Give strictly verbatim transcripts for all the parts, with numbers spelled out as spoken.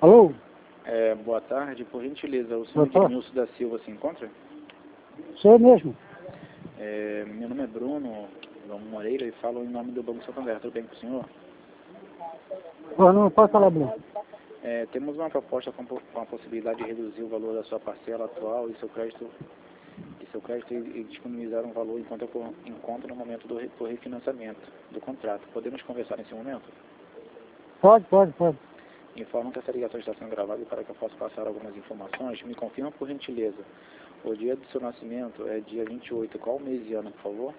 Alô? É, boa tarde, por gentileza, o Boa senhor tarde. Edmilson da Silva se encontra? Sou eu mesmo. É, meu nome é Bruno João Moreira e falo em nome do Banco Santander. Tudo bem com o senhor? Oh, não pode falar, Bruno. É, temos uma proposta com, po- com a possibilidade de reduzir o valor da sua parcela atual e seu crédito e seu crédito e, e disponibilizar um valor enquanto eu encontro no momento do, re- do refinanciamento do contrato. Podemos conversar nesse momento? Pode, pode, pode. Informo que essa ligação está sendo gravada e para que eu possa passar algumas informações, me confirma por gentileza. O dia do seu nascimento é dia vinte e oito. Qual mês e ano, por favor?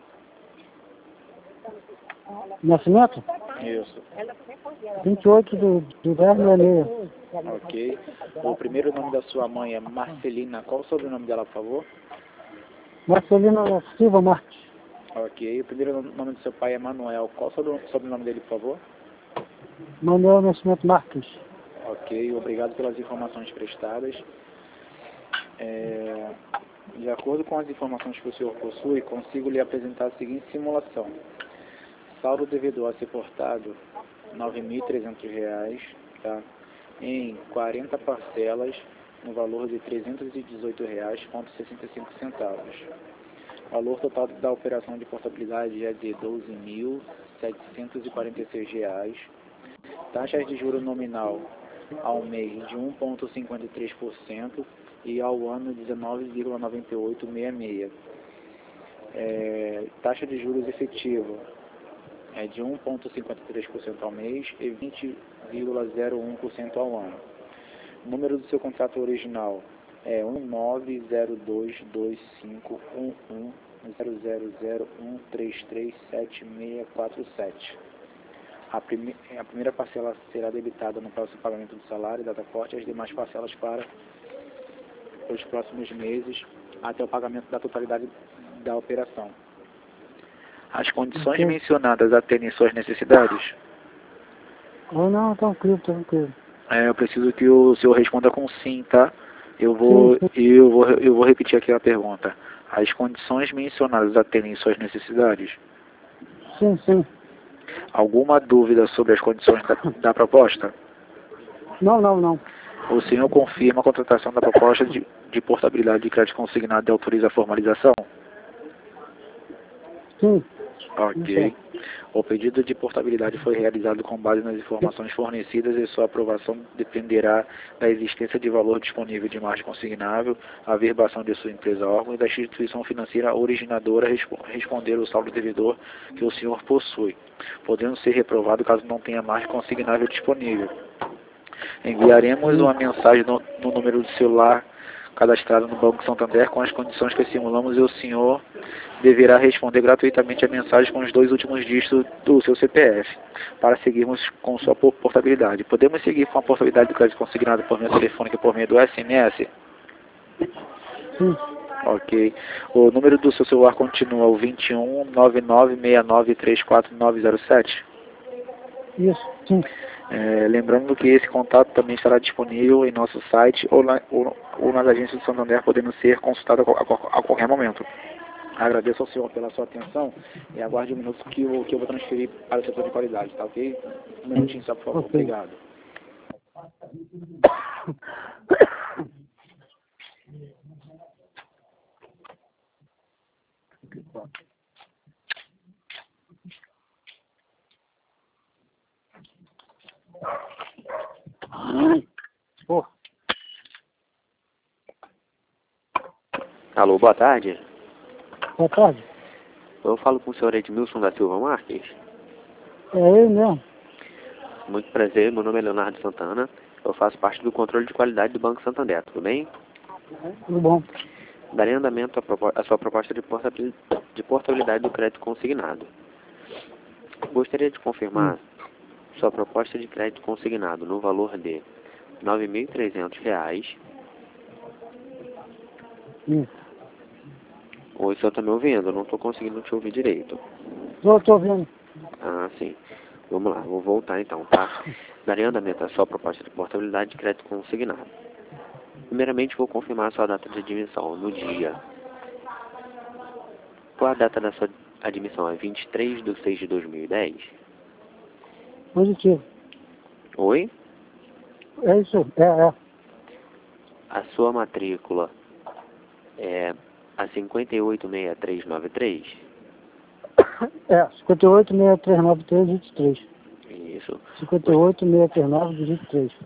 Nascimento? Isso. vinte e oito do, do dez de janeiro. Ok. O primeiro nome da sua mãe é Marcelina. Qual o sobrenome dela, por favor? Marcelino Silva Marques. Ok. O primeiro nome do seu pai é Manuel. Qual o sobre- sobrenome dele, por favor? Manuel Nascimento Marques. Ok. Obrigado pelas informações prestadas. É, de acordo com as informações que o senhor possui, consigo lhe apresentar a seguinte simulação. Saldo devedor a ser portado, nove mil e trezentos reais, tá? Em quarenta parcelas, no valor de trezentos e dezoito reais e sessenta e cinco centavos. Valor total da operação de portabilidade é de doze mil setecentos e quarenta e seis reais. Taxa de juro nominal ao mês de um vírgula cinquenta e três por cento e ao ano dezenove vírgula noventa e oito sessenta e seis. É, taxa de juros efetiva é de um vírgula cinquenta e três por cento ao mês e vinte vírgula zero um por cento ao ano. O número do seu contrato original é um nove zero dois dois cinco um um zero zero zero um três três sete seis quatro sete. A, prime a primeira parcela será debitada no próximo pagamento do salário, data corte, e as demais parcelas para os próximos meses, até o pagamento da totalidade da operação. As condições Ok. mencionadas atendem suas necessidades? Oh, não, tranquilo, tranquilo. É, eu preciso que o senhor responda com sim, tá? Eu vou, Sim, sim, eu vou, eu vou repetir aqui a pergunta. As condições mencionadas atendem suas necessidades? sim, sim. Alguma dúvida sobre as condições da, da proposta? Não, não, não. O senhor confirma a contratação da proposta de, de portabilidade de crédito consignado e autoriza a formalização? Sim. Ok. O pedido de portabilidade foi realizado com base nas informações fornecidas e sua aprovação dependerá da existência de valor disponível de margem consignável, a verbação de sua empresa órgão e da instituição financeira originadora respo- responder o saldo devedor que o senhor possui, podendo ser reprovado caso não tenha margem consignável disponível. Enviaremos uma mensagem no, no número do celular cadastrado no Banco Santander com as condições que simulamos e o senhor deverá responder gratuitamente a mensagem com os dois últimos dígitos do seu C P F para seguirmos com sua por- portabilidade. Podemos seguir com a portabilidade do crédito consignado por meio telefônico e por meio do S M S? Sim. Ok. O número do seu celular continua o vinte e um, nove nove seis nove três quatro nove zero sete? Isso, sim. É, lembrando que esse contato também estará disponível em nosso site ou, na, ou, ou nas agências do Santander, podendo ser consultado a, qual- a qual- a qualquer momento. Agradeço ao senhor pela sua atenção e aguarde um minuto que eu, que eu vou transferir para o setor de qualidade, tá ok? Um minutinho só, por favor. Ok. Obrigado. Pô, Alô, boa tarde. boa tarde. Eu falo com o senhor Edmilson da Silva Marques. É ele mesmo. Muito prazer, meu nome é Leonardo Santana. Eu faço parte do controle de qualidade do Banco Santander, tudo bem? Tudo bom. Darei andamento à, propo- à sua proposta de portabil- de portabilidade do crédito consignado. Gostaria de confirmar sua proposta de crédito consignado no valor de nove mil e trezentos reais. Sim. Oi, o senhor está me ouvindo? Eu não estou conseguindo te ouvir direito. Tô, tô vendo. Ah, sim. Vamos lá, vou voltar então, tá? Darei andamento à sua proposta de portabilidade de crédito consignado. Primeiramente, vou confirmar a sua data de admissão no dia. Qual a data da sua admissão? É vinte e três de seis de dois mil e dez? Positivo. Oi? É isso, é, é. A sua matrícula é a cinquenta e oito seis três nove três? É, cinquenta e oito, seis três nove três, vinte e três. Isso. cinquenta e oito, seis três nove, vinte e três.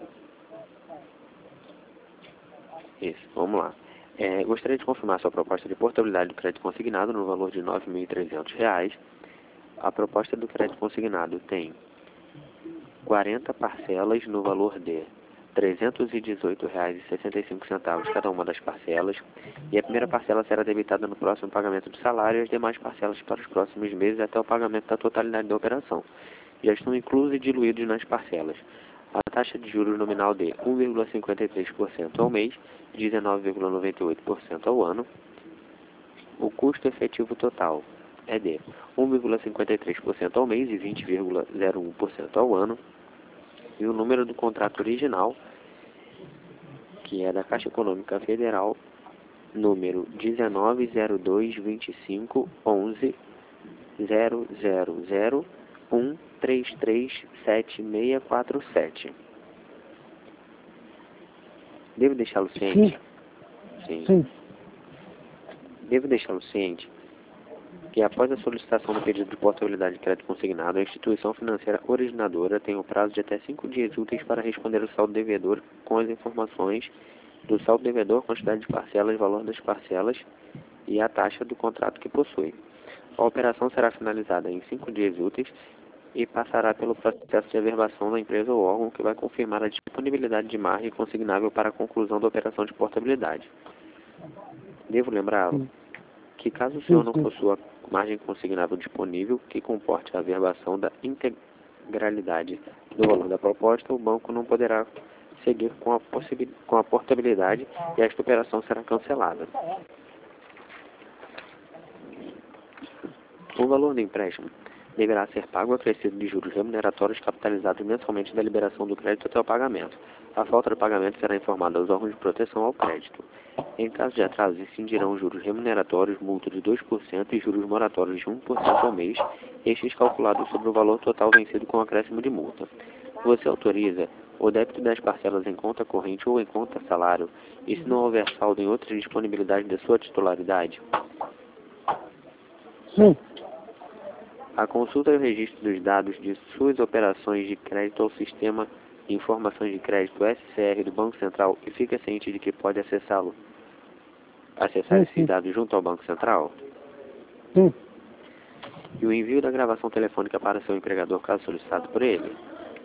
Isso, vamos lá. É, gostaria de confirmar sua proposta de portabilidade do crédito consignado no valor de nove mil e trezentos reais. A proposta do crédito consignado tem quarenta parcelas no valor de trezentos e dezoito reais e sessenta e cinco centavos cada uma das parcelas, e a primeira parcela será debitada no próximo pagamento do salário e as demais parcelas para os próximos meses até o pagamento da totalidade da operação. Já estão inclusos e diluídos nas parcelas a taxa de juros nominal de um vírgula cinquenta e três por cento ao mês, dezenove vírgula noventa e oito por cento ao ano. O custo efetivo total é de um vírgula cinquenta e três por cento ao mês e vinte vírgula zero um por cento ao ano. E o número do contrato original, que é da Caixa Econômica Federal, número dezenove zero dois vinte e cinco onze zero zero zero um três três sete seis quatro sete. Devo deixá-lo ciente? Sim. Sim. Devo deixá-lo ciente que após a solicitação do pedido de portabilidade de crédito consignado, a instituição financeira originadora tem o prazo de até cinco dias úteis para responder ao saldo devedor com as informações do saldo devedor, quantidade de parcelas, valor das parcelas e a taxa do contrato que possui. A operação será finalizada em cinco dias úteis e passará pelo processo de averbação da empresa ou órgão que vai confirmar a disponibilidade de margem consignável para a conclusão da operação de portabilidade. Devo lembrá-lo que caso o senhor não possua margem consignável disponível que comporte a averbação da integralidade do valor da proposta, o banco não poderá seguir com a, com a portabilidade e esta operação será cancelada. O valor do empréstimo deverá ser pago acrescido de juros remuneratórios capitalizados mensalmente da liberação do crédito até o pagamento. A falta de pagamento será informada aos órgãos de proteção ao crédito. Em caso de atraso, incidirão juros remuneratórios, multa de dois por cento e juros moratórios de um por cento ao mês, estes calculados sobre o valor total vencido com acréscimo de multa. Você autoriza o débito das parcelas em conta corrente ou em conta salário, e se não houver saldo em outra disponibilidade de sua titularidade? Sim. A consulta e o registro dos dados de suas operações de crédito ao Sistema de Informações de Crédito S C R do Banco Central e fica ciente de que pode acessá-lo, acessar Sim, esses sim. dados junto ao Banco Central? Sim. E o envio da gravação telefônica para seu empregador caso solicitado por ele?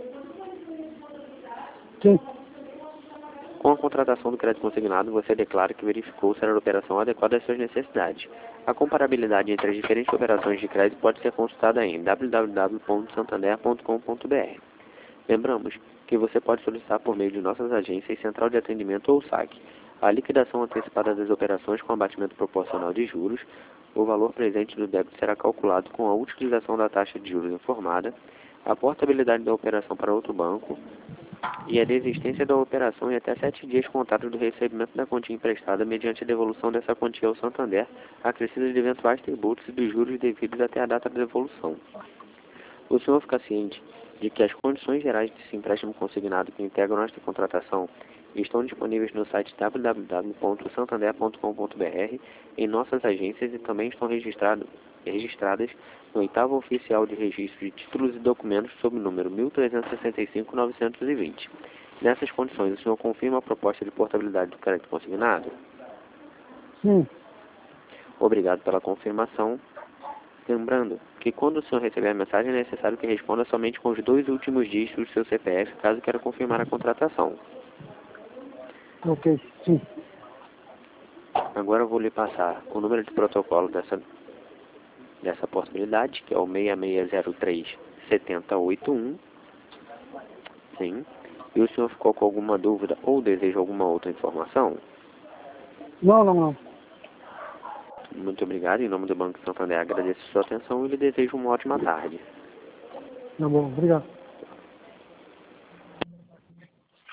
Sim. Com a contratação do crédito consignado, você declara que verificou se era a operação adequada às suas necessidades. A comparabilidade entre as diferentes operações de crédito pode ser consultada em w w w ponto santander ponto com ponto b r. Lembramos que você pode solicitar por meio de nossas agências, central de atendimento ou saque a liquidação antecipada das operações com abatimento proporcional de juros. O valor presente do débito será calculado com a utilização da taxa de juros informada, a portabilidade da operação para outro banco e a desistência da operação em até sete dias contados do recebimento da quantia emprestada mediante a devolução dessa quantia ao Santander, acrescida de eventuais tributos e dos juros devidos até a data da devolução. O senhor fica ciente de que as condições gerais desse empréstimo consignado que integram esta contratação estão disponíveis no site w w w ponto santander ponto com ponto b r, em nossas agências e também estão registrado, registradas no oitavo Oficial de Registro de Títulos e Documentos sob o número mil trezentos e sessenta e cinco ponto novecentos e vinte. Nessas condições, o senhor confirma a proposta de portabilidade do crédito consignado? Sim. Obrigado pela confirmação. Lembrando que quando o senhor receber a mensagem, é necessário que responda somente com os dois últimos dígitos do seu C P F, caso queira confirmar a contratação. Ok. Sim. Agora eu vou lhe passar o número de protocolo dessa, dessa possibilidade, que é o seis seis zero três sete zero oito um. Sim. E o senhor ficou com alguma dúvida ou deseja alguma outra informação? Não, não, não. Muito obrigado. Em nome do Banco Santander, agradeço a sua atenção e lhe desejo uma ótima tarde. Tá bom. Obrigado.